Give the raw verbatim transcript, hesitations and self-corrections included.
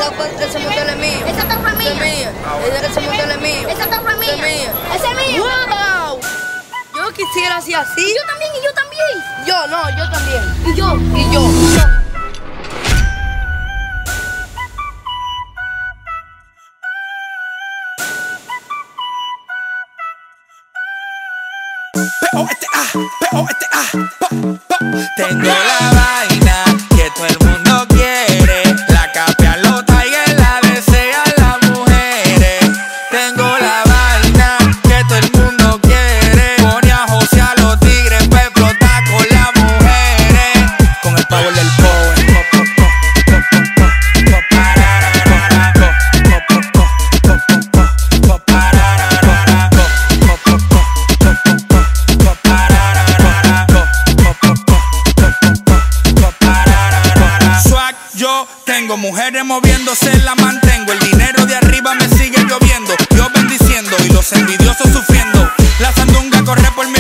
porque ese motor es mío. Esa torre es mía. Es mía. Ese motor es mío. Esa torre es mía. Es mía. Ese es mío. ¡Wow! Yo quisiera así así. Y yo también, y yo también. Yo, no, yo también. Y yo. Y yo. P O S T A, P O S T A, po, po. Tengo la vaina que todo el mundo quiere. La capea los tigers, la desean las mujeres. Tengo la vaina que todo el mundo quiere. Pone a José a los tigres pa' explotar con las mujeres. Con el power del power. Yo tengo mujeres moviéndose, la mantengo. El dinero de arriba me sigue lloviendo. Dios bendiciendo y los envidiosos sufriendo. La sandunga corre por mi